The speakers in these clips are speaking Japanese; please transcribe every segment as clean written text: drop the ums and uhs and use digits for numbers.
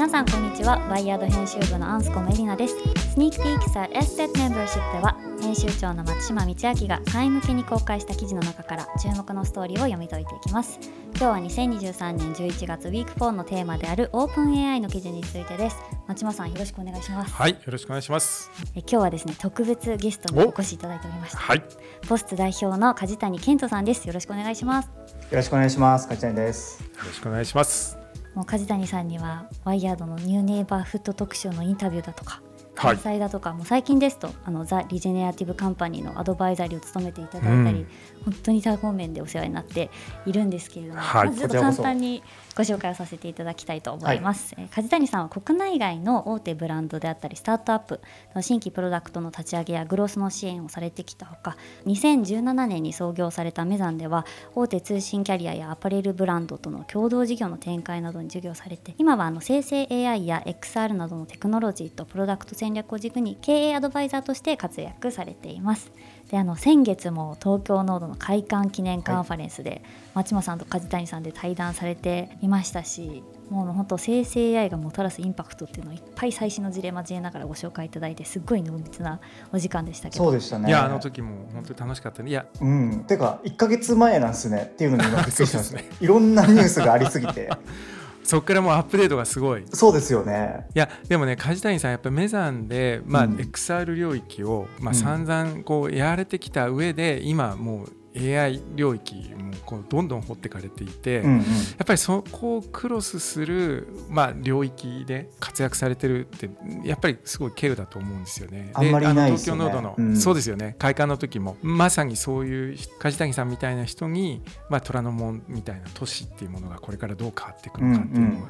さんこんにちは。ワイヤード編集部のアンスコムエリナです。スニークピークス at SSET Membership では編集長の松島道明が会員向けに公開した記事の中から注目のストーリーを読み解いていきます。今日は2023年11月ウィーク4のテーマであるオープン AI の記事についてです。松島さんよろしくお願いします。 はい、よろしくお願いします。 今日はですね、特別ゲストにお越しいただいておりました。 はい、 ポスト代表の梶谷健人さんです。よろしくお願いします。 よろしくお願いします。梶谷です。 よろしくお願いします。 もう梶谷さんにはワイヤードのニューネイバーフット特集のインタビューだとか開催だとか、もう最近ですとザ・リジェネラティブカンパニーのアドバイザリーを務めていただいたり、本当に多方面でお世話になっているんですけれども、まずちょっと簡単にご紹介をさせていただきたいと思います。梶谷さんは国内外の大手ブランドであったりスタートアップの新規プロダクトの立ち上げやグロースの支援をされてきたほか、2017年に創業されたメザンでは大手通信キャリアやアパレルブランドとの共同事業の展開などに授業されて、今は生成 AI や XR などのテクノロジーとプロダクト戦略を軸に経営アドバイザーとして活躍されています。で先月も東京ノードの開館記念カンファレンスで松島さんと梶谷さんで対談されていましたし、もう本当生成 AI がもたらすインパクトっていうのをいっぱい最新の事例交えながらご紹介いただいて、すっごい濃密なお時間でしたけど。 そうでしたね。 いや、時も本当に楽しかったね。いや、 てか1ヶ月前なんですねっていうのに今びっくりしましたね。いろんなニュースがありすぎてそこからもうアップデートがすごい。 そうですよね。 いやでもね、梶谷さんやっぱりメザンで、XR 領域を、散々こうやられてきた上で、今もうAI 領域もこうどんどん掘ってかれていて、やっぱりそこをクロスする、領域で活躍されてるってやっぱりすごい稀有だと思うんですよね。 あんまりいないですよね。 東京ノードの、そうですよね、開館の時もまさにそういう梶谷さんみたいな人に、虎ノ門みたいな都市っていうものがこれからどう変わっていくのかっていうのを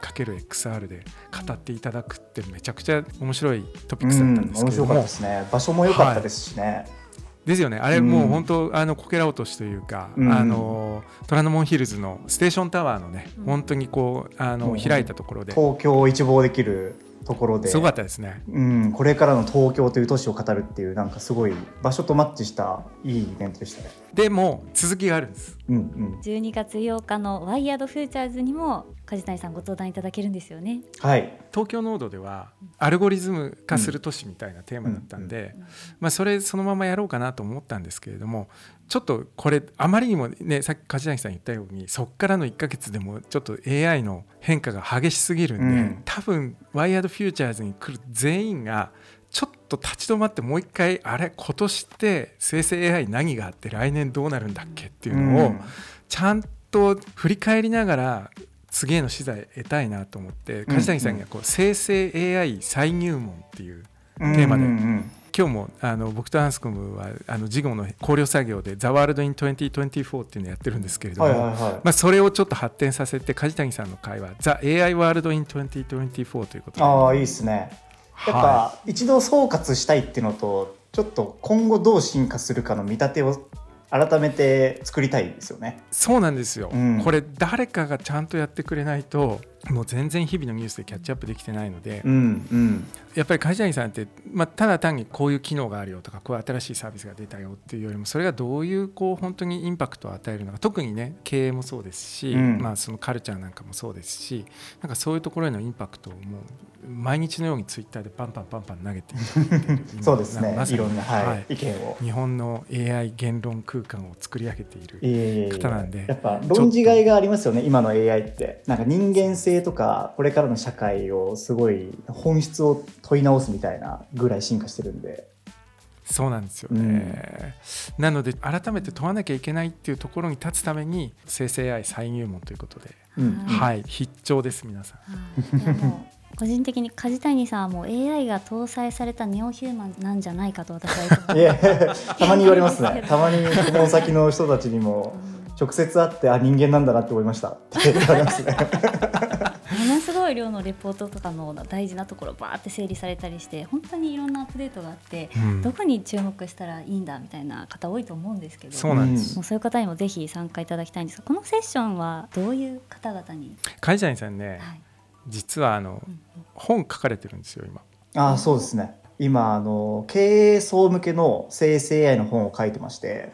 AI×XR で語っていただくってめちゃくちゃ面白いトピックスだったんですけども、 面白かったですね。場所も良かったですしね。 ですよね。あれもう本当こけら落としというか、虎ノ門ヒルズのステーションタワーのね、本当にこう開いたところで東京を一望できるところですごかったですね。 これからの東京という都市を語るっていう、なんかすごい場所とマッチしたいいイベントでしたね。 でも続きがあるんです。 12月8日のワイヤードフューチャーズにも梶谷さんご登壇いただけるんですよね。 はい。 東京ノードではアルゴリズム化する都市みたいなテーマだったんで、それそのままやろうかなと思ったんですけれども、ちょっとこれあまりにもね、さっき梶谷さん言ったようにそっからの1ヶ月でもちょっと AI の変化が激しすぎるんで、多分ワイヤードフューチャーズに来る全員がちょっと立ち止まってもう一回、あれ今年って生成 AI 何があって来年どうなるんだっけっていうのをちゃんと振り返りながら次への資材得たいなと思って、梶谷さんがこう生成 AI 再入門っていうテーマで、今日も僕とアンスコムは事後の考慮作業で The World in 2024っていうのをやってるんですけれども、それをちょっと発展させて、梶谷さんの会は The AI World in 2024ということで。 いいですね。やっぱ一度総括したいっていうのと、ちょっと今後どう進化するかの見立てを改めて作りたいですよね。 そうなんですよ、これ誰かがちゃんとやってくれないともう全然日々のニュースでキャッチアップできてないので、やっぱり梶谷さんって、ただ単にこういう機能があるよとか、こういう新しいサービスが出たよっていうよりも、それがどういう本当にインパクトを与えるのか、特にね経営もそうですし、そのカルチャーなんかもそうですし、なんかそういうところへのインパクトをもう毎日のようにツイッターでパンパン投げているそうですね、いろんな、意見を日本の AI 言論空間を作り上げている方なんで、 やっぱ論じがいがありますよね。今の AI ってなんか人間性とかこれからの社会をすごい本質を問い直すみたいなぐらい進化してるんで。 そうなんですよね、なので改めて問わなきゃいけないっていうところに立つために生成 AI 再入門ということで、必聴です皆さん。 個人的に梶谷さんはもう AI が搭載されたネオヒューマンなんじゃないかと私はたまに言われますね。たまにこの先の人たちにも直接会って、人間なんだなって思いましたって言われますね。 ものすごい量のレポートとかの大事なところバーって整理されたりして、本当にいろんなアップデートがあって、どこに注目したらいいんだみたいな方多いと思うんですけど、 そうなんです。 もうそういう方にもぜひ参加いただきたいんですが、このセッションはどういう方々に？ 梶谷さんね、実は本書かれてるんですよ今。 そうですね。今経営層向けの生成 AI の本を書いてまして、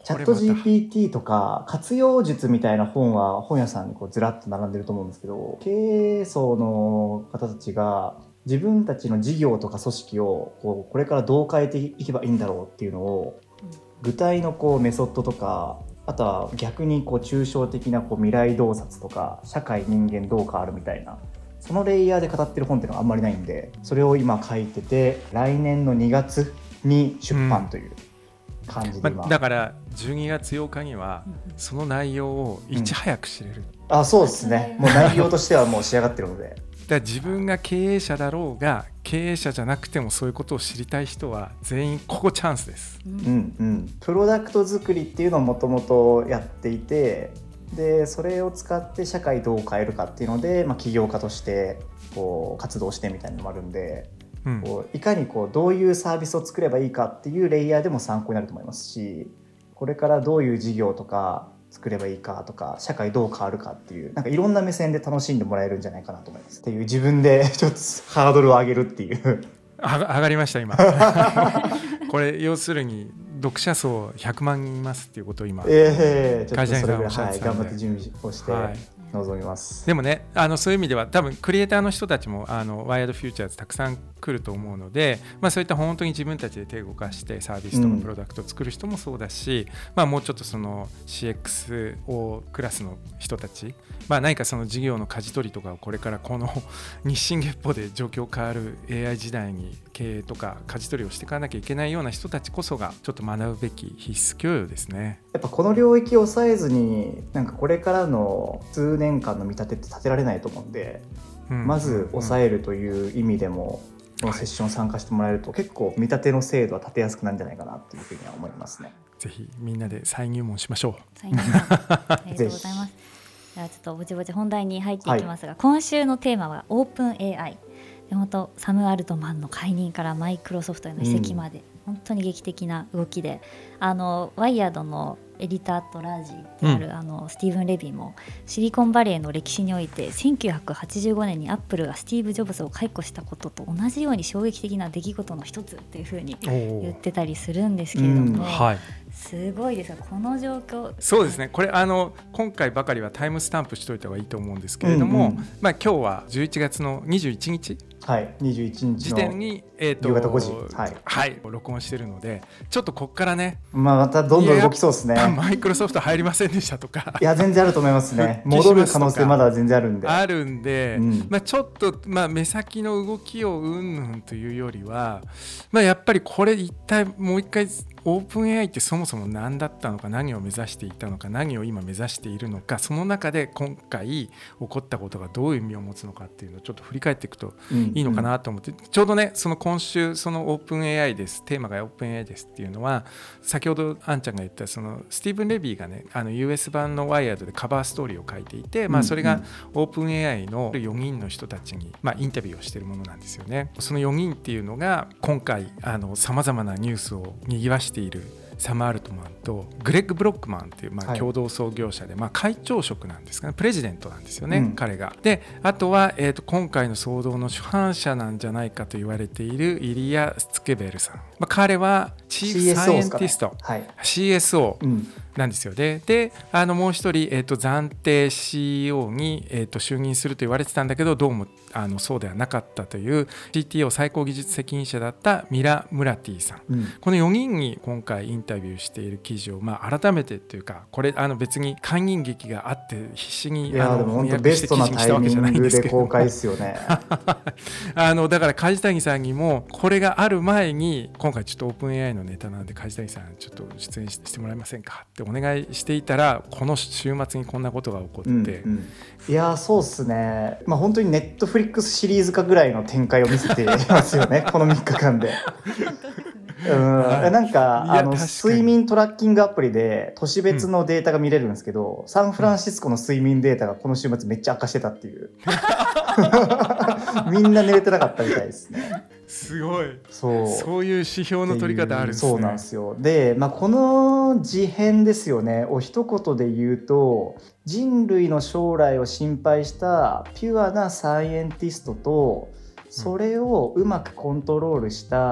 チャット GPT とか活用術みたいな本は本屋さんにこうずらっと並んでると思うんですけど、経営層の方たちが自分たちの事業とか組織をこれからどう変えていけばいいんだろうっていうのを具体のこうメソッドとか、あとは逆にこう抽象的なこう未来洞察とか社会人間どう変わるみたいな、そのレイヤーで語ってる本っていうのはあんまりないんで、それを今書いてて来年の2月に出版という感じで今、 だから12月8日にはその内容をいち早く知れる、 あ、そうですね。もう内容としてはもう仕上がってるのでだから自分が経営者だろうが経営者じゃなくてもそういうことを知りたい人は全員ここチャンスです、 プロダクト作りっていうのをもともとやっていて、でそれを使って社会どう変えるかっていうので、起業家としてこう活動してみたいなのもあるんで、こういかにこうどういうサービスを作ればいいかっていうレイヤーでも参考になると思いますし、これからどういう事業とか作ればいいかとか社会どう変わるかっていう、なんかいろんな目線で楽しんでもらえるんじゃないかなと思いますっていう、自分でちょっとハードルを上げるっていう上がりました今これ要するに読者層100万人いますっていうことを今、 ちょっとそれぐらい、頑張って準備をして、臨みます。 でもね、そういう意味では多分クリエイターの人たちもワイヤードフューチャーズたくさん来ると思うので、そういった本当に自分たちで手を動かしてサービスとかプロダクトを作る人もそうだし、もうちょっとその CXO クラスの人たち、何かその事業の舵取りとかをこれからこの日進月歩で状況変わる AI 時代に経営とか舵取りをしていかなきゃいけないような人たちこそがちょっと学ぶべき必須教養ですね。 やっぱこの領域を抑えずになんかこれからの数年間の見立てって立てられないと思うんで、まず抑えるという意味でもこのセッション参加してもらえると結構見立ての精度は立てやすくなるんじゃないかなというふうには思いますね。 ぜひみんなで再入門しましょう。 再入門ありがとうございます。ではちょっとぼちぼち本題に入っていきますが、今週のテーマはオープン AI で、本当サム・アルトマンの解任からマイクロソフトへの移籍まで、本当に劇的な動きで、ワイヤードのエディターとラージである、スティーブン・レビンもシリコンバレーの歴史において1985年にアップルがスティーブ・ジョブズを解雇したことと同じように衝撃的な出来事の一つっていうふうに言ってたりするんですけれども、すごいですがこの状況。 そうですね、これ今回ばかりはタイムスタンプしといた方がいいと思うんですけれども、今日は11月の21日 21日時点に、 夕方5時、 録音してるので、ちょっとここからね、 またどんどん動きそうですね。 マイクロソフト入りませんでしたとかいや全然あると思いますね。戻る可能性まだ全然あるんで、 ちょっと、目先の動きをうんぬんというよりは、やっぱりこれ一体もう一回オープン AI ってそもそも何だったのか、何を目指していたのか、何を今目指しているのか、その中で今回起こったことがどういう意味を持つのかっていうのをちょっと振り返っていくといいのかなと思って、ちょうどね、その今週そのオープン AI です、テーマがオープン AI ですっていうのは、先ほどあんちゃんが言ったそのスティーブン・レビーがね、US 版のワイヤードでカバーストーリーを書いていて、それがオープン AI の4人の人たちに、インタビューをしているものなんですよね。その4人っていうのが今回さまざまなニュースを賑わしているサム・アルトマンとグレッグ・ブロックマンという共同創業者で、会長職なんですかね、プレジデントなんですよね、彼が。であとは、今回の騒動の主犯者なんじゃないかと言われているイリア・スツケベルさん、彼はチーフサイエンティスト、CSO なんですよね。でもう一人、暫定 CEO に、就任すると言われてたんだけど、どうもそうではなかったという CTO 最高技術責任者だったミラ・ムラティさん、この4人に今回インタビューしている記事を、改めてというか、これ別に解任劇があって必死に翻訳して記事にしたわけじゃないんですけど、 公開ですよねだから梶谷さんにもこれがある前に、今回ちょっとオープン AI のネタなんで梶谷さんちょっと出演してもらえませんかってお願いしていたら、この週末にこんなことが起こって、 いやそうっすね、本当にネットフリックスシリーズ化ぐらいの展開を見せてますよねこの3日間でなんか睡眠トラッキングアプリで都市別のデータが見れるんですけど、サンフランシスコの睡眠データがこの週末めっちゃ悪化してたっていうみんな寝れてなかったみたいですね。 すごい、そういう指標の取り方あるんですね。 そうなんですよ。で、この事変ですよねを一言で言うと、人類の将来を心配したピュアなサイエンティストと、それをうまくコントロールした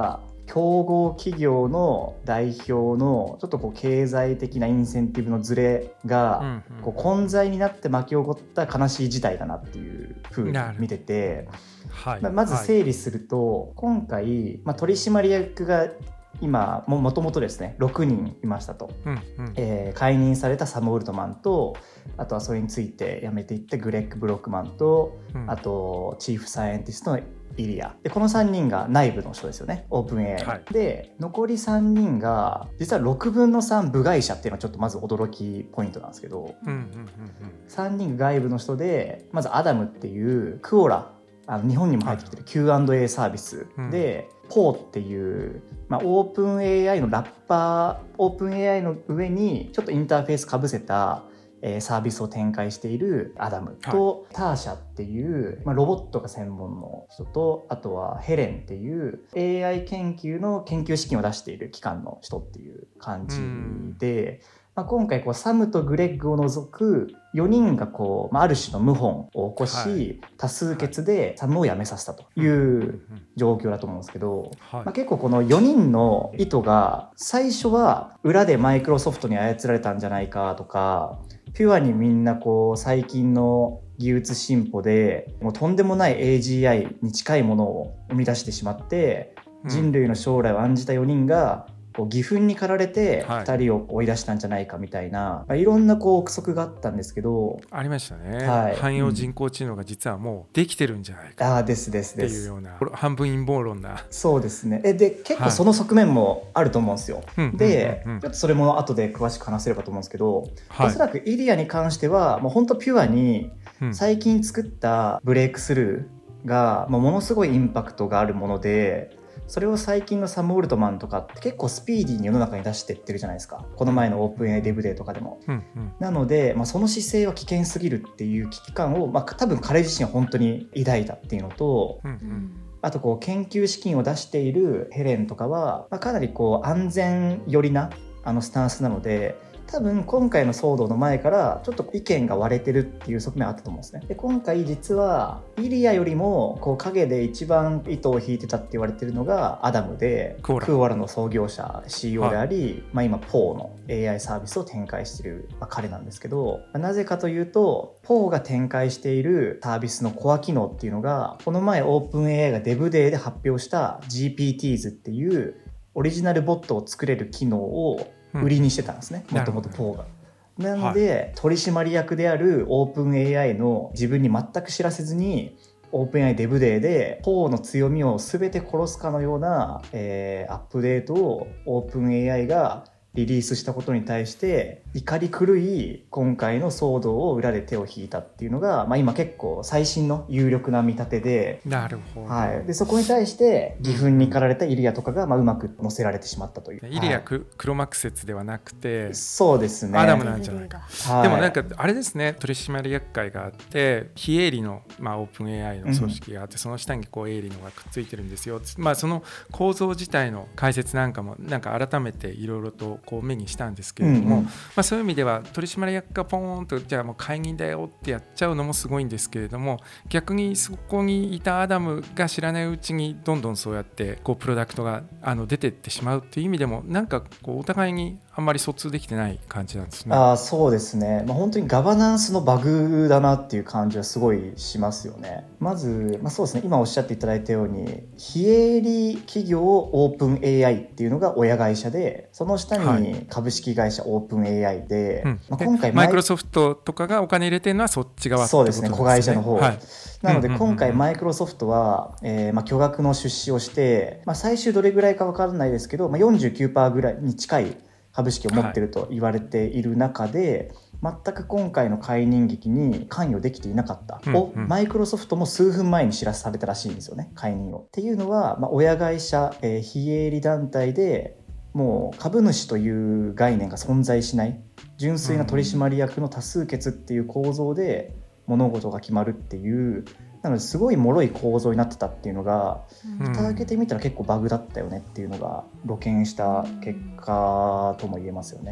競合企業の代表のちょっとこう経済的なインセンティブのズレがこう混在になって巻き起こった悲しい事態だなっていうふうに見てて、 はい、 まず整理すると、今回、取締役が今もともとですね6人いましたと、解任されたサム・オルトマンと、あとはそれについて辞めていったグレッグ・ブロックマンと、あとチーフサイエンティストのイリアで、この3人が内部の人ですよね、オープン AI、はい、で残り3人が実は6分の3部外者っていうのはちょっとまず驚きポイントなんですけど、3人外部の人で、まずアダムっていうクオラ、日本にも入ってきてる Q&A サービスで、ポーっていう、オープン AI のラッパー、オープン AI の上にちょっとインターフェースかぶせたサービスを展開しているアダムと、ターシャっていう、ロボットが専門の人と、あとはヘレンっていう AI 研究の研究資金を出している機関の人っていう感じで、今回こうサムとグレッグを除く4人がこう、ある種の謀反を起こし、多数決でサムを辞めさせたという状況だと思うんですけど、結構この4人の意図が最初は裏でマイクロソフトに操られたんじゃないかとか、ピュアにみんなこう最近の技術進歩でもうとんでもない AGI に近いものを生み出してしまって、人類の将来を案じた4人がこう義憤に駆られて2人を追い出したんじゃないかみたいな、いろんなこう憶測があったんですけど、 ありましたね、汎用人工知能が実はもうできてるんじゃないかっていうような半分陰謀論な。 そうですね。で結構その側面もあると思うんですよ、で、ちょっとそれも後で詳しく話せればと思うんですけど、おそらくイリアに関してはもう本当ピュアに最近作ったブレイクスルーがものすごいインパクトがあるもので、それを最近のサム・オルトマンとかって結構スピーディーに世の中に出してってるじゃないですか、この前のオープン AI デブデーとかでも、なので、その姿勢は危険すぎるっていう危機感を、多分彼自身は本当に抱いたっていうのと、あとこう研究資金を出しているヘレンとかは、かなりこう安全寄りなスタンスなので、多分今回の騒動の前からちょっと意見が割れてるっていう側面あったと思うんですね。で今回実はイリアよりもこう陰で一番糸を引いてたって言われてるのがアダムで、クーワラの創業者 CEO であり、今ポーの AI サービスを展開している、彼なんですけど、なぜかというとポーが展開しているサービスのコア機能っていうのが、この前オープン AI がデブデーで発表した GPTs っていうオリジナルボットを作れる機能を売りにしてたんですね、もともとポーが。なので、取締役であるオープン AI の自分に全く知らせずにオープン AI デブデーでポーの強みを全て殺すかのような、アップデートをオープン AI がリリースしたことに対して怒り狂い、今回の騒動を裏で手を引いたっていうのが、今結構最新の有力な見立てで、 なるほど、 でそこに対して義憤に駆られたイリアとかが、うまく乗せられてしまったという。 イリア、黒幕説ではなくて、 そうですね、 アダムなんじゃないか、でもなんかあれですね、取締役会があって非営利の、オープン AI の組織があって、その下にこう営利のがくっついてるんですよ、その構造自体の解説なんかもなんか改めていろいろとこう目にしたんですけれども、そういう意味では取締役がポーンとじゃあもう解任だよってやっちゃうのもすごいんですけれども、逆にそこにいたアダムが知らないうちにどんどんそうやってこうプロダクトが出てってしまうっていう意味でも、なんかこうお互いにあんまり疎通できてない感じなんですね。 そうですね、本当にガバナンスのバグだなっていう感じはすごいしますよね。まず、そうですね、今おっしゃっていただいたように非営利企業オープン AI っていうのが親会社で、その下に株式会社オープン AI で、今回マイクロソフトとかがお金入れてるのはそっち側ってことですね。 そうですね、子会社の方、なので今回マイクロソフトは、巨額の出資をして、最終どれぐらいか分からないですけど、49% ぐらいに近い株式を持っていると言われている中で、全く今回の解任劇に関与できていなかった、マイクロソフトも数分前に知らされたらしいんですよね、解任を。っていうのは、親会社、非営利団体でもう株主という概念が存在しない、純粋な取締役の多数決っていう構造で物事が決まるっていう、なのですごい脆い構造になってたっていうのが、蓋開けてみたら結構バグだったよねっていうのが露見した結果とも言えますよね。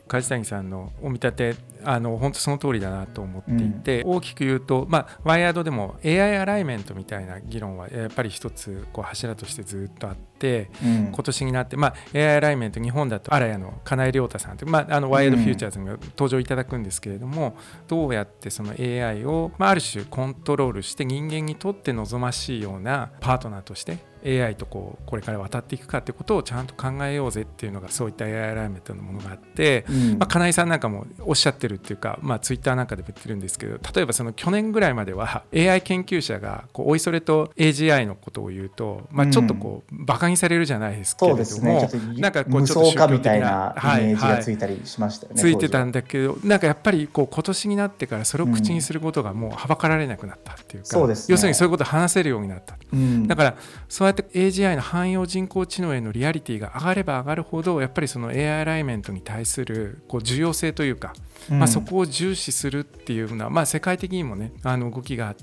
梶谷さんのお見立て本当その通りだなと思っていて、大きく言うと、ワイヤードでも AI アライメントみたいな議論はやっぱり一つこう柱としてずっとあって、今年になって、AI アライメント、日本だと荒谷の金井亮太さんという、ワイヤードフューチャーズに登場いただくんですけれども、どうやってその AI を、ある種コントロールして人間にとって望ましいようなパートナーとして AI とこれから渡っていくかってことをちゃんと考えようぜっていうのが、そういった AI アライメントのものがあって、金井さんなんかもおっしゃってるっていうか、ツイッターなんかでも言ってるんですけど、例えばその去年ぐらいまでは AI 研究者がおいそれと AGI のことを言うと、ちょっとバカにされるじゃないですけれども、 そうですね、ちょっとなんか無双化みたいなイメージがついたりしましたよね、 ついてたんだけど、なんかやっぱり今年になってからそれを口にすることがもうはばかられなくなったっていうか、 そうですね、 要するにそういうことを話せるようになった、だからそうやって AGI の汎用人工知能へのリアリティが上がれば上がるほど、やっぱりその AI アライメントに対する重要性というか、そこを重視するっていうのは、世界的にもね動きがあって、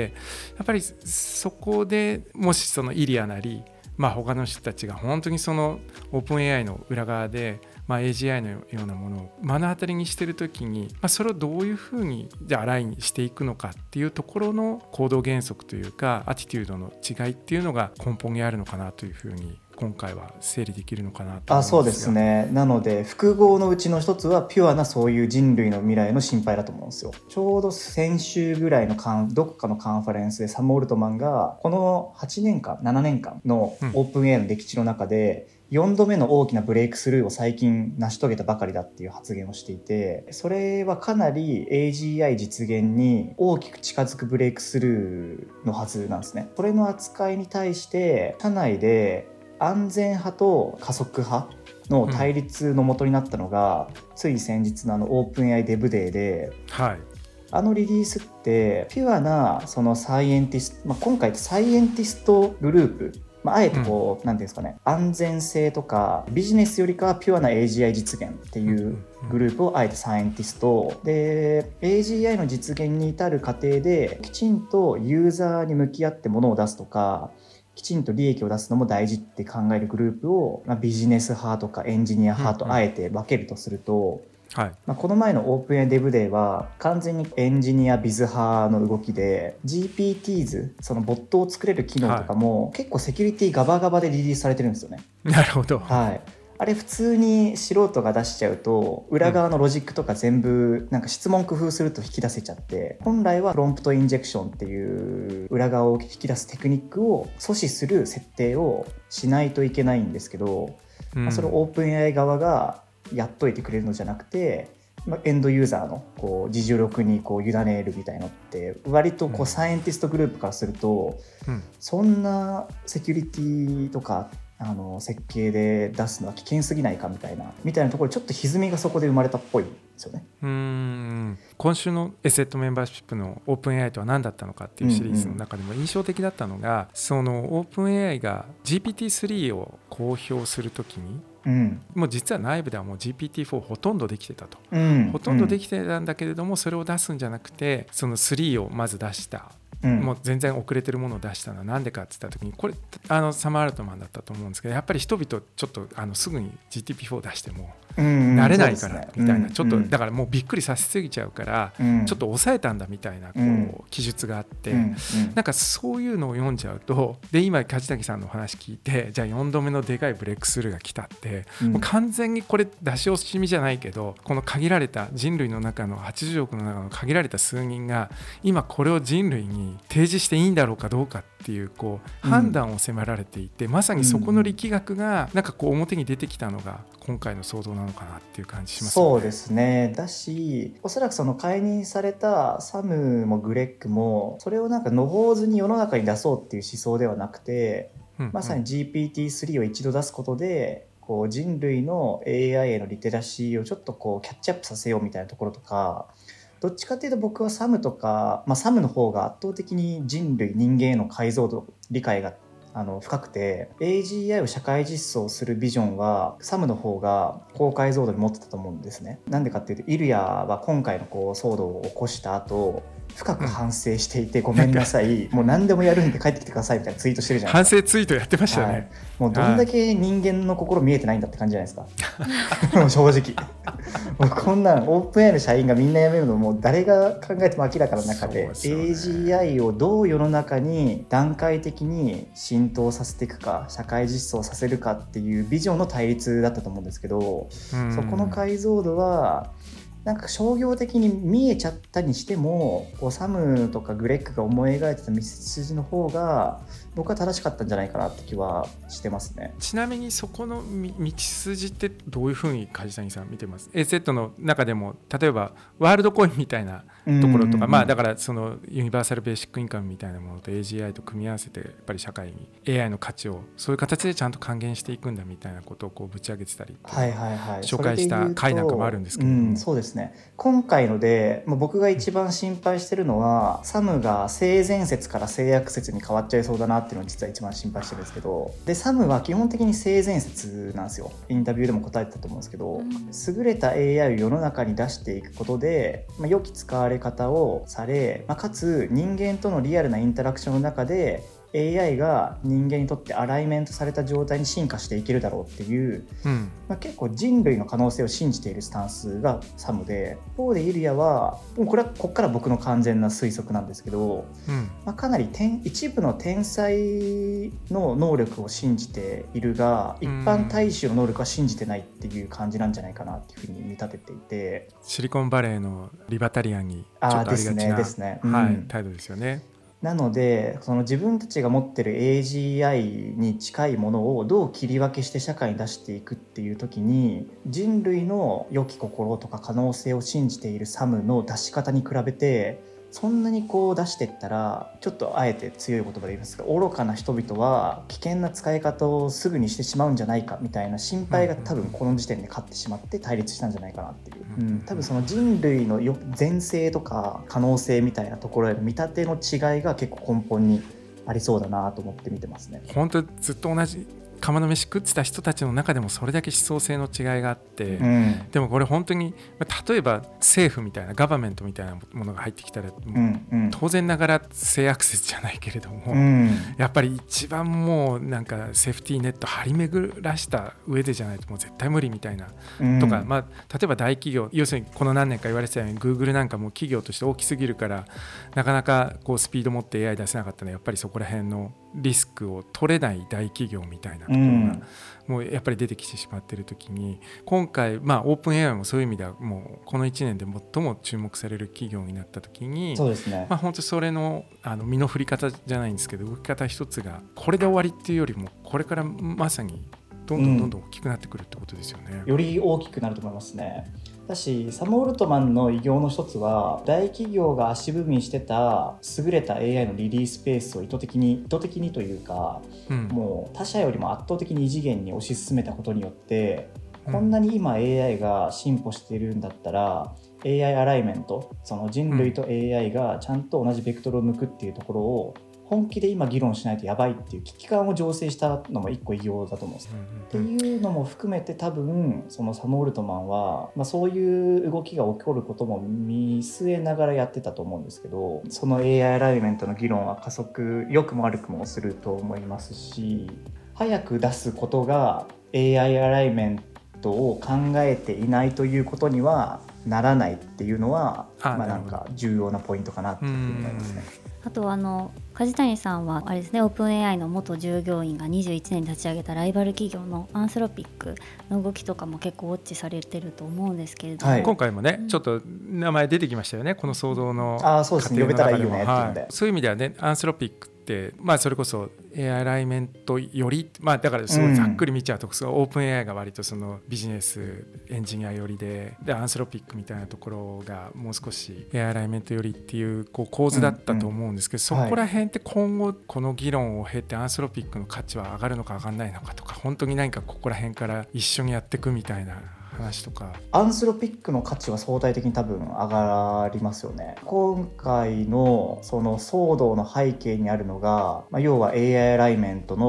やっぱりそこでもしそのイリアなり、他の人たちが本当にそのオープン AI の裏側で、AGI のようなものを目の当たりにしているときに、それをどういうふうにじゃあアラインしていくのかっていうところの行動原則というかアティテュードの違いっていうのが根本にあるのかなというふうに今回は整理できるのかなと思いますが。 そうですね。なので複合のうちの一つはピュアなそういう人類の未来の心配だと思うんですよ。ちょうど先週ぐらいのどこかのカンファレンスでサム・オルトマンがこの8年間7年間のオープン AI の歴史の中で、4度目の大きなブレイクスルーを最近成し遂げたばかりだっていう発言をしていて、それはかなり AGI 実現に大きく近づくブレイクスルーのはずなんですね。これの扱いに対して社内で安全派と加速派の対立の元になったのが、つい先日のオープン AI デブデーで、リリースってピュアなそのサイエンティスト、今回サイエンティストグループ、あえてなんていうんですかね、安全性とかビジネスよりかはピュアな AGI 実現っていうグループをあえてサイエンティストで、 AGI の実現に至る過程できちんとユーザーに向き合ってものを出すとか、きちんと利益を出すのも大事って考えるグループを、ビジネス派とかエンジニア派とあえて分けるとすると、この前のオープン AI デブデーは完全にエンジニアビズ派の動きで、 GPTs そのボットを作れる機能とかも結構セキュリティガバガバでリリースされてるんですよね。 なるほど。 あれ普通に素人が出しちゃうと裏側のロジックとか全部なんか質問工夫すると引き出せちゃって、本来はプロンプトインジェクションっていう裏側を引き出すテクニックを阻止する設定をしないといけないんですけど、それをオープン AI 側がやっといてくれるのじゃなくて、エンドユーザーの自助力に委ねるみたいのって割とサイエンティストグループからすると、そんなセキュリティとか設計で出すのは危険すぎないかみたいなところ、ちょっと歪みがそこで生まれたっぽいですよね。 今週のエセットメンバーシップのオープン AI とは何だったのかっていうシリーズの中でも印象的だったのが、そのオープン AI が GPT-3 を公表するときに、もう実は内部ではもう GPT-4 ほとんどできてたと、ほとんどできてたんだけれども、それを出すんじゃなくてその3をまず出した、もう全然遅れてるものを出したのはなんでかって言った時に、これサム・アルトマンだったと思うんですけど、やっぱり人々ちょっとすぐに GPT-4 出しても慣れないからみたいな、ちょっとだからもうびっくりさせすぎちゃうから、ちょっと抑えたんだみたいな記述があって、なんかそういうのを読んじゃうと、で今梶谷さんのお話聞いて、じゃあ4度目のでかいブレイクスルーが来たって、もう完全にこれ出し惜しみじゃないけど、この限られた人類の中の80億の中の限られた数人が今これを人類に提示していいんだろうかどうかっていう判断を迫られていて、まさにそこの力学がなんか表に出てきたのが今回の騒動なのかなっていう感じしますね。 そうですね。だし、おそらくその解任されたサムもグレッグもそれをなんかのほうずに世の中に出そうっていう思想ではなくて、まさに GPT-3 を一度出すことで人類の AI へのリテラシーをちょっとキャッチアップさせようみたいなところとか、どっちかというと僕はサムとか、サムの方が圧倒的に人間への解像度理解が深くて、 AGI を社会実装するビジョンはサムの方が高解像度に持ってたと思うんですね。なんでかっていうと、イルヤは今回の騒動を起こした後深く反省していて、ごめんなさいもう何でもやるんで帰ってきてくださいみたいなツイートしてるじゃないですか。 反省ツイートやってましたね、 はい、もうどんだけ人間の心見えてないんだって感じじゃないですかもう正直もうこんなんオープン AI の社員がみんな辞めるのもう誰が考えても明らかな中で、AGI をどう世の中に段階的に浸透させていくか、社会実装させるかっていうビジョンの対立だったと思うんですけど、そこの解像度はなんか商業的に見えちゃったにしても、こうサムとかグレッグが思い描いてた道筋の方が僕は正しかったんじゃないかなって気はしてますね。 ちなみにそこの道筋ってどういうふうに梶谷さん見てます？ AZ の中でも例えばワールドコインみたいなところとか、まあだからそのユニバーサルベーシックインカムみたいなものと AGI と組み合わせてやっぱり社会に AI の価値をそういう形でちゃんと還元していくんだみたいなことをこうぶち上げてたり、紹介した回なんかもあるんですけども、 そうですね。今回ので、僕が一番心配してるのはサムが性善説から性悪説に変わっちゃいそうだなっていうのを実は一番心配してるんですけど、でサムは基本的に性善説なんですよ。インタビューでも答えてたと思うんですけど、優れた AI を世の中に出していくことで、良き使われ方をされ、かつ人間とのリアルなインタラクションの中でAI が人間にとってアライメントされた状態に進化していけるだろうっていう、結構人類の可能性を信じているスタンスがサムで、一方でイリアはもうこれはここから僕の完全な推測なんですけど、かなり一部の天才の能力を信じているが、一般大衆の能力は信じてないっていう感じなんじゃないかなっていうふうに見立てていて、 シリコンバレーのリバタリアンにちょっとありがちな態度ですよね。 なのでその自分たちが持ってる AGI に近いものをどう切り分けして社会に出していくっていう時に、人類の良き心とか可能性を信じているサムの出し方に比べて、そんなにこう出していったら、ちょっとあえて強い言葉で言いますが、愚かな人々は危険な使い方をすぐにしてしまうんじゃないかみたいな心配が多分この時点で勝ってしまって対立したんじゃないかなっていう、多分その人類の前世とか可能性みたいなところへの見立ての違いが結構根本にありそうだなと思って見てますね。 本当ずっと同じ釜の飯食ってた人たちの中でもそれだけ思想性の違いがあって、でもこれ本当に例えば政府みたいなガバメントみたいなものが入ってきたら、当然ながら性悪説じゃないけれども、やっぱり一番もうなんかセーフティーネット張り巡らした上でじゃないともう絶対無理みたいな、とか、例えば大企業、要するにこの何年か言われてたように Google なんかも企業として大きすぎるからなかなかこうスピード持って AI 出せなかったのはやっぱりそこら辺のリスクを取れない大企業みたいなところがもうやっぱり出てきてしまっているときに、今回オープン AI もそういう意味ではもうこの1年で最も注目される企業になったときに、 そうですね、 本当それの身の振り方じゃないんですけど、動き方一つがこれで終わりっていうよりもこれからまさにどんどん大きくなってくるってことですよね。 より大きくなると思いますね。だしサム・オルトマンの偉業の一つは、大企業が足踏みしてた優れた AI のリリースペースを意図的にというか、もう他社よりも圧倒的に異次元に推し進めたことによって、こんなに今 AI が進歩しているんだったら、AI アライメント、その人類と AI がちゃんと同じベクトルを向くっていうところを本気で今議論しないとやばいっていう危機感を醸成したのも一個偉業だと思うんです、っていうのも含めて、多分そのサム・オルトマンは、そういう動きが起こることも見据えながらやってたと思うんですけど、その AI アライメントの議論は加速、良くも悪くもすると思いますし、早く出すことが AI アライメントを考えていないということにはならないっていうのは、なんか重要なポイントかなというふうに思いますね。 あと梶谷さんはあれですね、オープン AI の元従業員が21年に立ち上げたライバル企業のアンスロピックの動きとかも結構ウォッチされてると思うんですけれども、 今回もねちょっと名前出てきましたよね、この騒動のそうですね、呼べたらいいよねっていうので、 そういう意味ではね、アンスロピックって、それこそ AI アライメントより、だからすごいざっくり見ちゃうと、オープン AI が割とそのビジネスエンジニア寄りで、アンスロピックみたいなところがもう少し AI アライメント寄りっていう構図だったと思うんですけど、そこら辺って今後この議論を経てアンスロピックの価値は上がるのか上がらないのかとか、本当に何かここら辺から一緒にやっていくみたいな話とか。 アンスロピックの価値は相対的に多分上がりますよね。今回のその騒動の背景にあるのが、要は AI アライメントの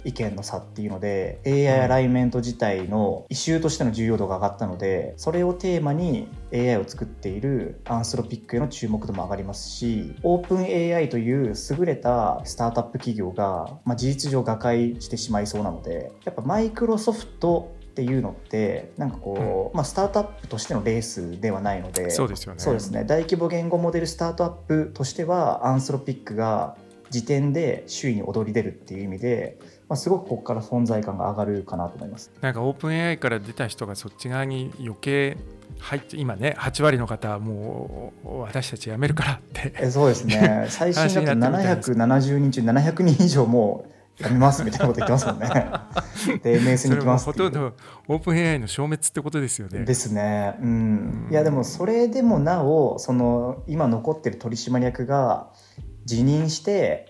意見の差っていうので AI アライメント自体のイシューとしての重要度が上がったので、それをテーマに AI を作っているアンスロピックへの注目度も上がりますし、オープン AI という優れたスタートアップ企業が、事実上瓦解してしまいそうなので、やっぱマイクロソフトっていうのってなんかこう、スタートアップとしてのレースではないので、 そうですよね。 そうですね。大規模言語モデルスタートアップとしてはアンスロピックが時点で首位に躍り出るっていう意味で、すごくここから存在感が上がるかなと思います。 なんかオープン AI から出た人がそっち側に余計入って、今ね8割の方はもう私たち辞めるからってそうですね。最新だと770人中700人以上もう辞めますみたいなこと言ってますもんね。で MS に行きますっていう。 それもほとんどオープン AI の消滅ってことですよね。 ですね。いやでもそれでもなおその今残ってる取締役が辞任して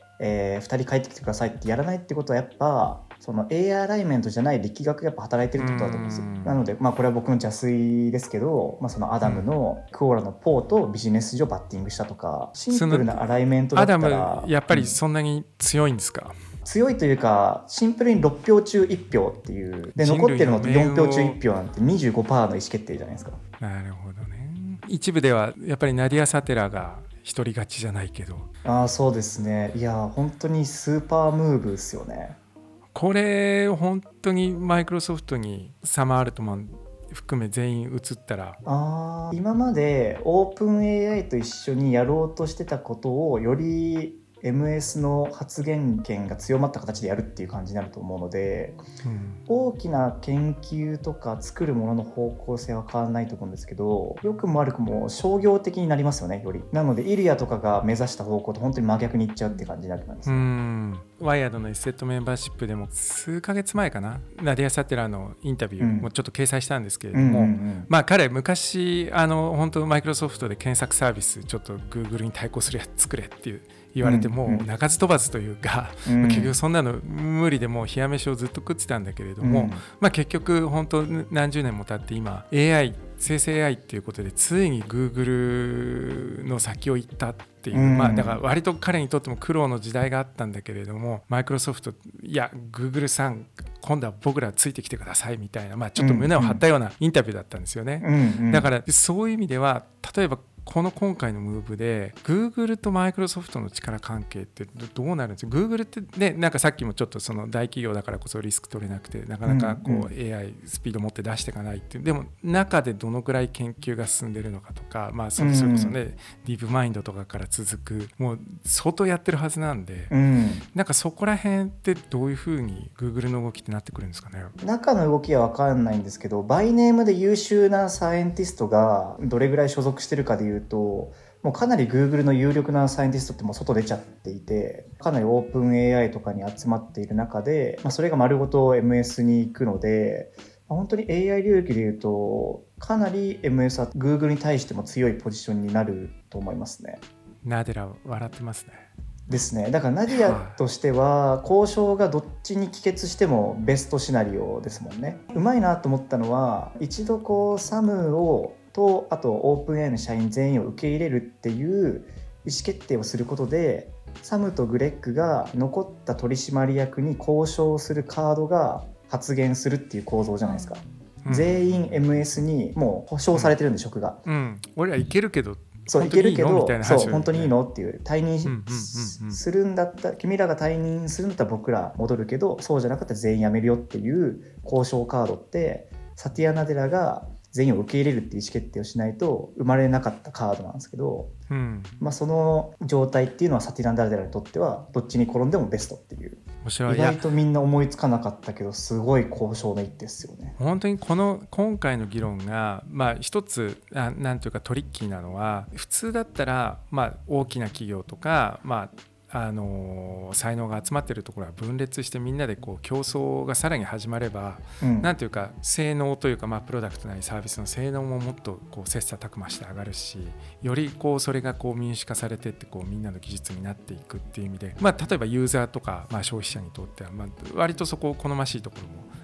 、2人帰ってきてくださいってやらないってことはやっぱその AI アライメントじゃない力学がやっぱ働いてるってことだと思うんですよ。なのでこれは僕の邪推ですけど、そのアダムのクオーラのポーとビジネス上バッティングしたとか、シンプルなアライメントだったらアダムやっぱりそんなに強いんですか？ 強いというかシンプルに6票中1票っていうで、残ってるのって4票中1票なんて 25% の意思決定じゃないですか。 なるほどね。一部ではやっぱりナディア・サテラが一人勝ちじゃないけど、 そうですね。いや本当にスーパームーブですよね。 これ本当にマイクロソフトにサム・アルトマン含め全員移ったら、 今までオープン AI と一緒にやろうとしてたことをよりMS の発言権が強まった形でやるっていう感じになると思うので、大きな研究とか作るものの方向性は変わらないと思うんですけど、良くも悪くも商業的になりますよね、より。なのでイリアとかが目指した方向と本当に真逆にいっちゃうって感じになると思います。 ワイヤードのエッセットメンバーシップでも数ヶ月前かな、ナディア・サテラのインタビューもちょっと掲載したんですけれども、彼昔本当マイクロソフトで検索サービスちょっと Google に対抗するやつ作れっていう言われても鳴かず飛ばずというか、結局そんなの無理でもう冷や飯をずっと食ってたんだけれども、結局本当何十年も経って今 AI 生成 AI っていうことでついに Google の先を行ったっていう、だから割と彼にとっても苦労の時代があったんだけれども、マイクロソフトいや Google さん今度は僕らついてきてくださいみたいな、ちょっと胸を張ったようなインタビューだったんですよね。だからそういう意味では例えばこの今回のムーブで Google とマイクロソフトの力関係ってどうなるんですか？ Google ってね、なんかさっきもちょっとその大企業だからこそリスク取れなくてなかなかこう AI スピード持って出していかないっていう、でも中でどのくらい研究が進んでるのかとか、それこそね、ディープマインドとかから続くもう相当やってるはずなんで、なんかそこら辺ってどういうふうに Google の動きってなってくるんですかね？ 中の動きは分かんないんですけど、バイネームで優秀なサイエンティストがどれぐらい所属してるかでいうと、もうかなり Google の有力なサイエンティストってもう外出ちゃっていて、かなりオープン AI とかに集まっている中で、それが丸ごと MS に行くので、本当に AI 領域でいうとかなり MS は Google に対しても強いポジションになると思いますね。 ナデラ笑ってますね。 ですね。だからナディアとしては交渉がどっちに帰結してもベストシナリオですもんね。うまいなと思ったのは、一度こうサムとあとオープン AI の社員全員を受け入れるっていう意思決定をすることで、サムとグレッグが残った取締役に交渉するカードが発言するっていう構造じゃないですか。全員 MS にもう保証されてるんで、職が。 俺らいけるけどいけるけど、本当にいいのっていう、退任するんだったら、君らが退任するんだったら僕ら戻るけど、そうじゃなかったら全員辞めるよっていう交渉カードって、サティア・ナデラが全員を受け入れるっていう意思決定をしないと生まれなかったカードなんですけど、その状態っていうのはサティア・ナデラにとってはどっちに転んでもベストっていう。意外とみんな思いつかなかったけどすごい交渉の一手ですよね。 本当に今回の議論が、一つなんというかトリッキーなのは、普通だったら、大きな企業とか、才能が集まっているところは分裂してみんなでこう競争がさらに始まれば、なんていうか性能というか、プロダクトなりサービスの性能ももっとこう切磋琢磨して上がるし、よりこうそれがこう民主化されてってこうみんなの技術になっていくっていう意味で、例えばユーザーとか、消費者にとっては割とそこ好ましいところも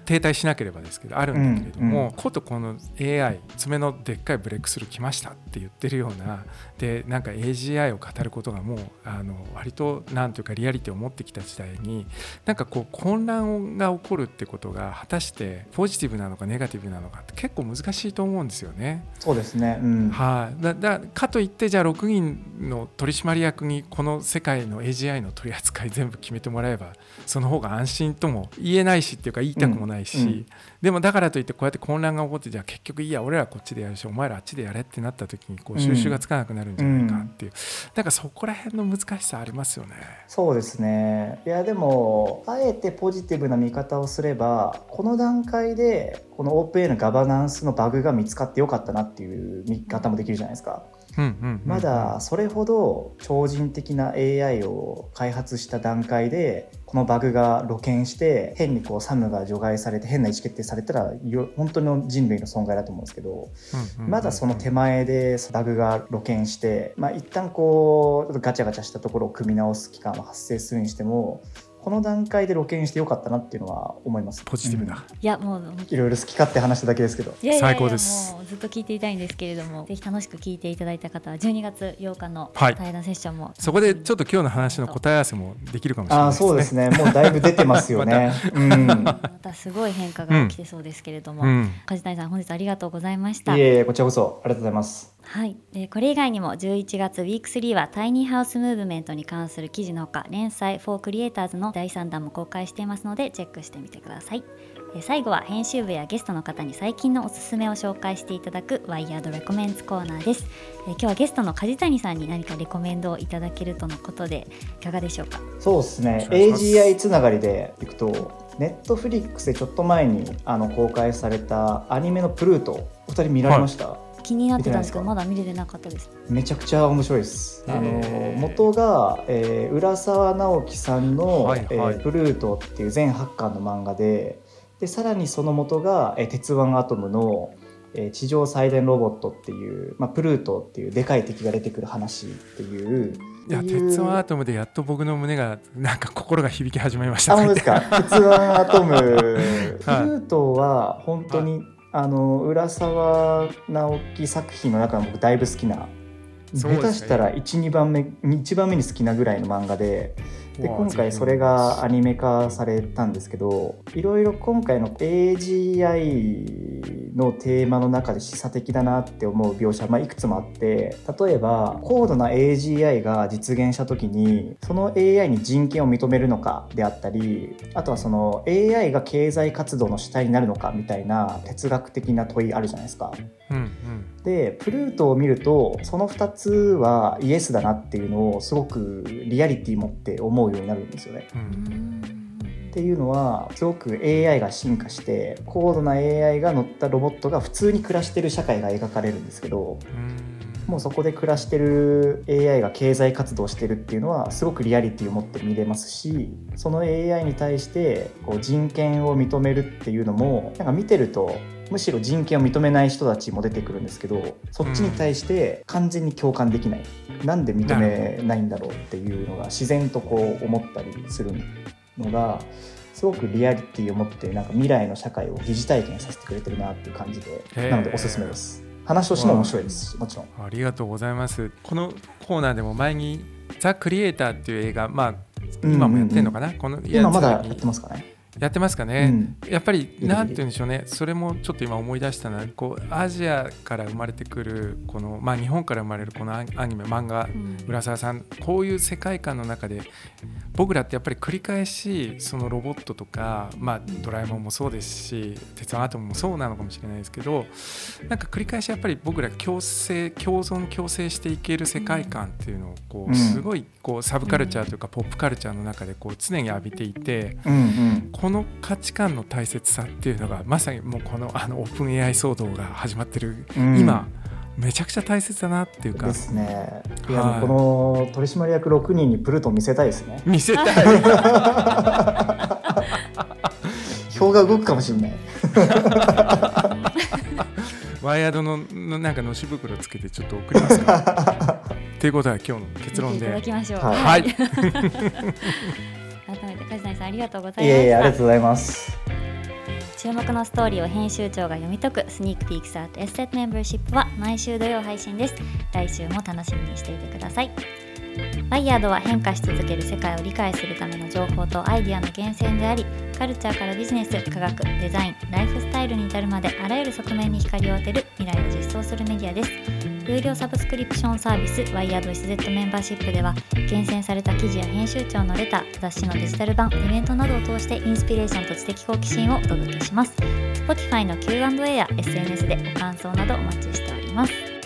停滞しなければですけどあるんだけれども、ことこの AI 爪のでっかいブレイクスルー来ましたって言ってるようなで、なんか AGI を語ることがもう割となんというかリアリティを持ってきた時代に、なんかこう混乱が起こるってことが果たしてポジティブなのかネガティブなのかって結構難しいと思うんですよね。 そうですね、 かといってじゃあ6人の取締役にこの世界の AGI の取り扱い全部決めてもらえばその方が安心とも言えないしっていうか言いたくもないし、でもだからといってこうやって混乱が起こってじゃあ結局いいや俺らこっちでやるしお前らあっちでやれってなった時にこう収集がつかなくなるんじゃないかっていう、なんかそこら辺の難しさありますよね。 そうですね。いやでもあえてポジティブな見方をすればこの段階でこの OpenAI のガバナンスのバグが見つかってよかったなっていう見方もできるじゃないですか。まだそれほど超人的な AI を開発した段階でこのバグが露見して変にこうサムが除外されて変な意思決定されたら本当の人類の損害だと思うんですけど、まだその手前でバグが露見して、一旦こうガチャガチャしたところを組み直す期間は発生するにしてもこの段階で露見してよかったなっていうのは思います。 ポジティブな、 いやもういろいろ好き勝手話しただけですけど、 最高です。 もうずっと聞いていたいんですけれども、ぜひ楽しく聞いていただいた方は12月8日の対談セッションも、 そこでちょっと今日の話の答え合わせもできるかもしれないですね。 そうですね、もうだいぶ出てますよねまたすごい変化が起きてそうですけれども、梶谷さん本日ありがとうございました。 いえいえ、こちらこそありがとうございます。 はい、これ以外にも11月ウィーク3はタイニーハウスムーブメントに関する記事のほか連載 for Creators の第3弾も公開していますのでチェックしてみてください。最後は編集部やゲストの方に最近のおすすめを紹介していただくワイヤードレコメンズコーナーです。今日はゲストの梶谷さんに何かレコメンドをいただけるとのことでいかがでしょうか。 そうですね、 AGI つながりでいくとネットフリックスでちょっと前に公開されたアニメのプルート、お二人見られました？ 気になってたんですけどまだ見れてなかったです。 めちゃくちゃ面白いです。元が、浦沢直樹さんの、プルートっていう全8巻の漫画でさらにその元が、鉄腕アトムの、地上最大ロボットっていう、プルートっていうでかい敵が出てくる話っていう。 いや、鉄腕アトムでやっと僕の胸がなんか心が響き始めました。 本当ですか？鉄腕アトムプルートは本当に、浦沢直樹作品の中で僕だいぶ好きな、下手したら1番目に好きなぐらいの漫画で今回それがアニメ化されたんですけど、いろいろ今回の AGI のテーマの中で示唆的だなって思う描写、いくつもあって、例えば高度な AGI が実現した時にその AI に人権を認めるのかであったり、あとはその AI が経済活動の主体になるのかみたいな哲学的な問いあるじゃないですか。でプルートを見るとその2つはイエスだなっていうのをすごくリアリティ持って思うようになるんですよね。っていうのはすごく AI が進化して高度な AI が乗ったロボットが普通に暮らしてる社会が描かれるんですけど、もうそこで暮らしてる AI が経済活動してるっていうのはすごくリアリティを持って見れますし、その AI に対してこう人権を認めるっていうのもなんか見てるとむしろ人権を認めない人たちも出てくるんですけど、そっちに対して完全に共感できない、なんで認めないんだろうっていうのが自然とこう思ったりするのがすごくリアリティを持ってなんか未来の社会を疑似体験させてくれてるなっていう感じで、なのでおすすめです。話としても面白いですし、もちろん。 ありがとうございます。このコーナーでも前にザ・クリエイターっていう映画、今もやってるのかな、この今まだやってますかね。 やってますかね、やっぱりなんて言うんでしょうね、それもちょっと今思い出したのはこうアジアから生まれてくるこの、日本から生まれるこのアニメ漫画、浦沢さんこういう世界観の中で僕らってやっぱり繰り返しそのロボットとか、ドラえもんもそうですし鉄腕アトムもそうなのかもしれないですけど、なんか繰り返しやっぱり僕ら共生していける世界観っていうのをこうすごいこうサブカルチャーというかポップカルチャーの中でこう常に浴びていて、この価値観の大切さっていうのがまさにもうこのオープン AI 騒動が始まってる、今めちゃくちゃ大切だなっていうかですね。いや、この取締役6人にプルートン見せたいですね。 見せたい票が動くかもしれないワイヤードのなんかのし袋つけてちょっと送りますかということは今日の結論でいただきましょう。 はい、 改めて梶谷さんありがとうございました。 ありがとうございます。 注目のストーリーを編集長が読み解くスニークピークスアートエッセットメンバーシップは毎週土曜配信です。来週も楽しみにしていてください。ワイヤードは変化し続ける世界を理解するための情報とアイディアの源泉であり、カルチャーからビジネス、科学、デザイン、ライフスタイルに至るまであらゆる側面に光を当てる未来を実装するメディアです。有料サブスクリプションサービスワイヤード SZ メンバーシップでは厳選された記事や編集長のレター、雑誌のデジタル版、イベントなどを通してインスピレーションと知的好奇心をお届けします。 Spotify の Q&A や SNS でご感想などお待ちしております。